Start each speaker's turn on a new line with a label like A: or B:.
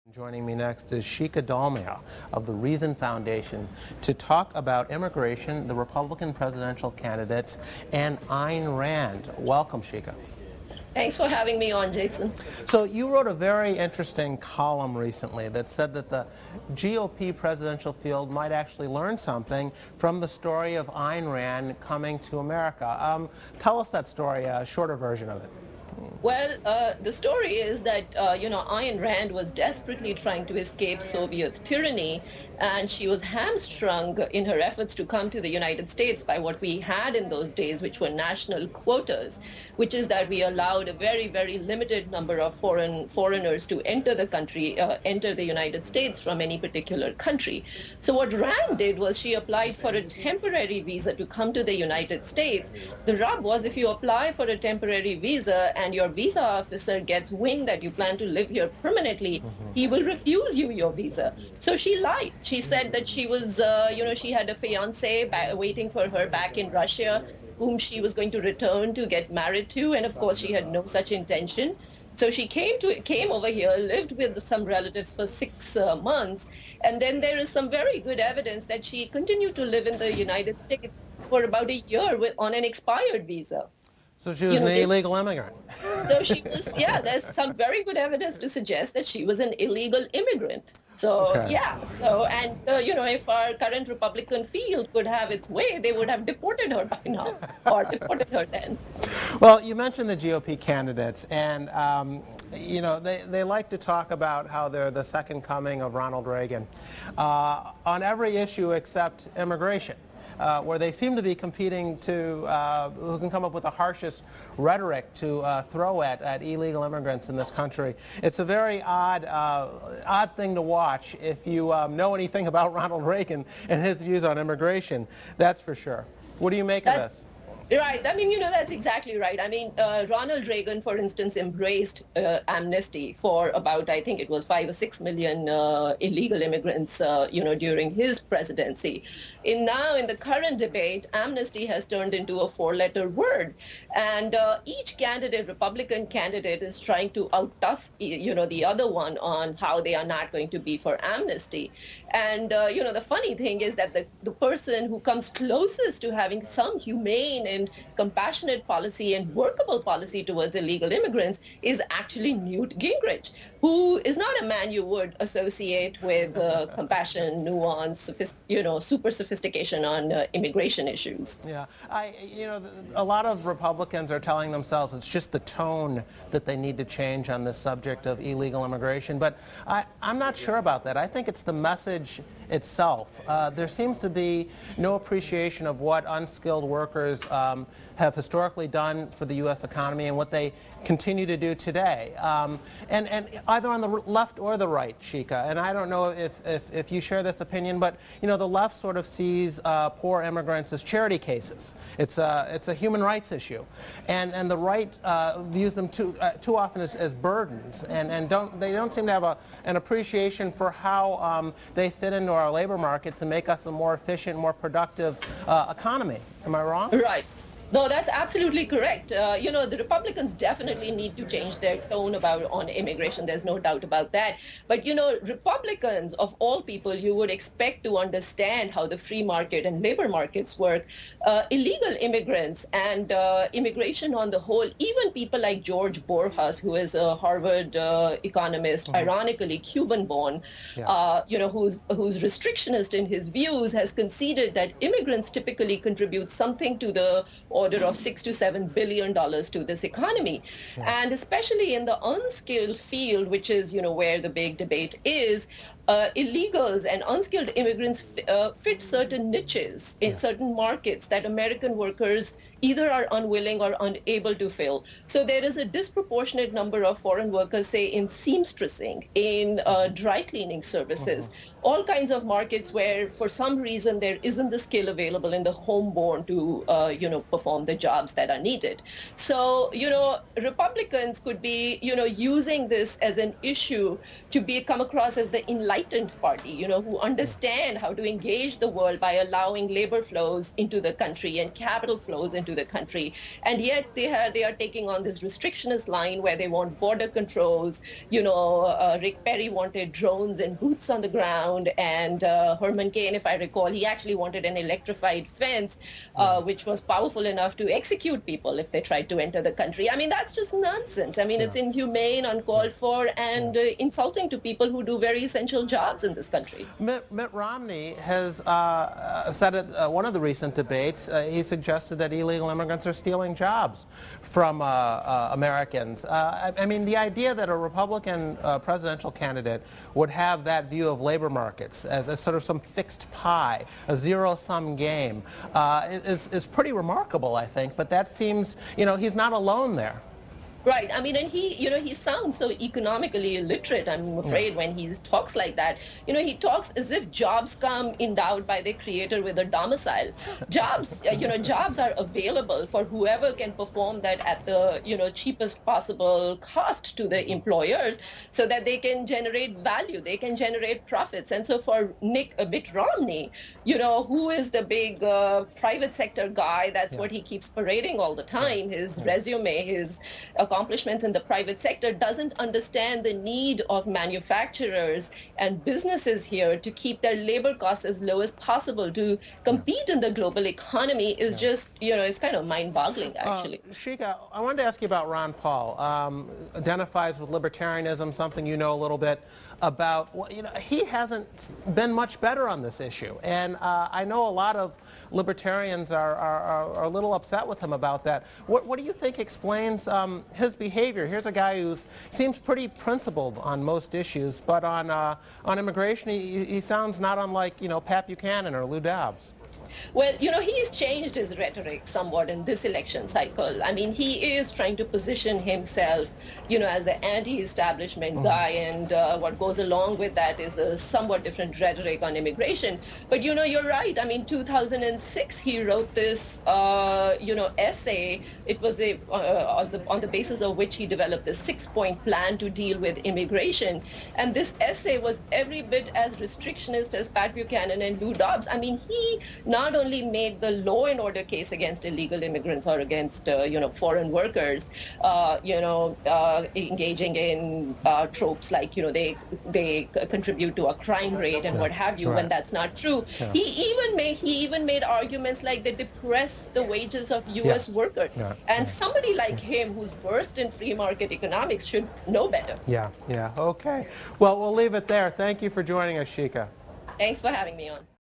A: Joining me next is Shikha Dalmia of the Reason Foundation to talk about immigration, the Republican presidential candidates, and Ayn Rand. Welcome, Shikha.
B: Thanks for having me on, Jason.
A: So you wrote a very interesting column recently that said that the GOP presidential field might actually learn something from the story of Ayn Rand coming to America. Tell us that story, a shorter version of it.
B: Well, the story is that, Ayn Rand was desperately trying to escape Soviet tyranny, and she was hamstrung in her efforts to come to the United States by what we had in those days, which were national quotas, which is that we allowed a very, very limited number of foreigners to enter the country, enter the United States from any particular country. So what Rand did was she applied for a temporary visa to come to the United States. The rub was if you apply for a temporary visa and your visa officer gets wind that you plan to live here permanently, he will refuse you your visa. So she lied. She said that she was, she had a fiance waiting for her back in Russia, whom she was going to return to get married to. And of course, she had no such intention. So she came over here, lived with some relatives for 6 months. And then there is some very good evidence that she continued to live in the United States for about a year on an expired visa.
A: So she was an illegal immigrant.
B: So she was, yeah, there's some very good evidence to suggest that she was an illegal immigrant. So,
A: Okay.
B: yeah, so, and, if our current Republican field could have its way, they would have deported her by now, or deported her then.
A: Well, you mentioned the GOP candidates, and they like to talk about how they're the second coming of Ronald Reagan on every issue except immigration. Where they seem to be competing to who can come up with the harshest rhetoric to throw at illegal immigrants in this country. It's a very odd thing to watch if you know anything about Ronald Reagan and his views on immigration, that's for sure. What do you make of this?
B: Right. I mean, that's exactly right. I mean, Ronald Reagan, for instance, embraced amnesty for about, I think it was 5 or 6 million illegal immigrants, during his presidency. Now, in the current debate, amnesty has turned into a 4-letter word. And each candidate, Republican candidate, is trying to out-tough, the other one on how they are not going to be for amnesty. And, the funny thing is that the person who comes closest to having some humane and compassionate policy and workable policy towards illegal immigrants is actually Newt Gingrich, who is not a man you would associate with compassion, nuance, super sophistication on immigration issues.
A: Yeah, a lot of Republicans are telling themselves it's just the tone that they need to change on this subject of illegal immigration, but I'm not sure about that. I think it's the message itself. There seems to be no appreciation of what unskilled workers have historically done for the U.S. economy and what they continue to do today. And either on the left or the right, Shikha, and I don't know if you share this opinion, but the left sort of sees poor immigrants as charity cases. It's a human rights issue, and the right views them too often as burdens, and they don't seem to have an appreciation for how they fit into our labor markets and make us a more efficient, more productive economy. Am I wrong?
B: Right. No, that's absolutely correct. The Republicans definitely need to change their tone on immigration. There's no doubt about that. But, Republicans, of all people, you would expect to understand how the free market and labor markets work. Illegal immigrants and immigration on the whole, even people like George Borjas, who is a Harvard economist, ironically Cuban-born,
A: Yeah.
B: who's restrictionist in his views, has conceded that immigrants typically contribute something to the order of $6 to $7 billion to this economy. Yeah. And especially in the unskilled field, which is, where the big debate is, illegals and unskilled immigrants fit certain niches in certain markets that American workers either are unwilling or unable to fill. So there is a disproportionate number of foreign workers, say, in seamstressing, in dry cleaning services, all kinds of markets where, for some reason, there isn't the skill available in the homeborn to, perform the jobs that are needed. So, Republicans could be, using this as an issue to come across as the enlightened party, who understand how to engage the world by allowing labor flows into the country and capital flows into into the country. And yet they are taking on this restrictionist line where they want border controls. Rick Perry wanted drones and boots on the ground, and Herman Cain, if I recall, he actually wanted an electrified fence, which was powerful enough to execute people if they tried to enter the country. I mean, that's just nonsense. I mean, it's inhumane, uncalled for, and insulting to people who do very essential jobs in this country.
A: Mitt Romney has said at one of the recent debates, he suggested that illegal immigrants are stealing jobs from Americans. I mean, the idea that a Republican presidential candidate would have that view of labor markets as sort of some fixed pie, a zero-sum game, is pretty remarkable, I think. But that seems, he's not alone there.
B: Right. I mean, and he sounds so economically illiterate, I'm afraid, when he talks like that. He talks as if jobs come endowed by their creator with a domicile. Jobs, jobs are available for whoever can perform that at the, cheapest possible cost to the employers so that they can generate value, they can generate profits. And so for Mitt Romney, who is the big private sector guy, that's what he keeps parading all the time, his resume, his accomplishments in the private sector, doesn't understand the need of manufacturers and businesses here to keep their labor costs as low as possible to compete in the global economy is just, it's kind of mind-boggling, actually.
A: Shika, I wanted to ask you about Ron Paul. Identifies with libertarianism, something you know a little bit about. Well, he hasn't been much better on this issue, and I know a lot of libertarians are a little upset with him about that. What do you think explains his behavior? Here's a guy who seems pretty principled on most issues, but on immigration, he sounds not unlike Pat Buchanan or Lou Dobbs.
B: Well, he's changed his rhetoric somewhat in this election cycle. I mean, he is trying to position himself, as the anti-establishment guy, and what goes along with that is a somewhat different rhetoric on immigration. But, you're right. I mean, 2006, he wrote this, essay. It was on the basis of which he developed a 6-point plan to deal with immigration. And this essay was every bit as restrictionist as Pat Buchanan and Lou Dobbs. I mean, he not only made the law and order case against illegal immigrants or against, foreign workers, engaging in tropes like, they contribute to a crime rate and what have you, when that's not true. He even made arguments like they depress the wages of U.S. workers. And somebody like him, who's versed in free market economics, should know better.
A: Yeah. Okay. Well, we'll leave it there. Thank you for joining us, Shika.
B: Thanks for having me on.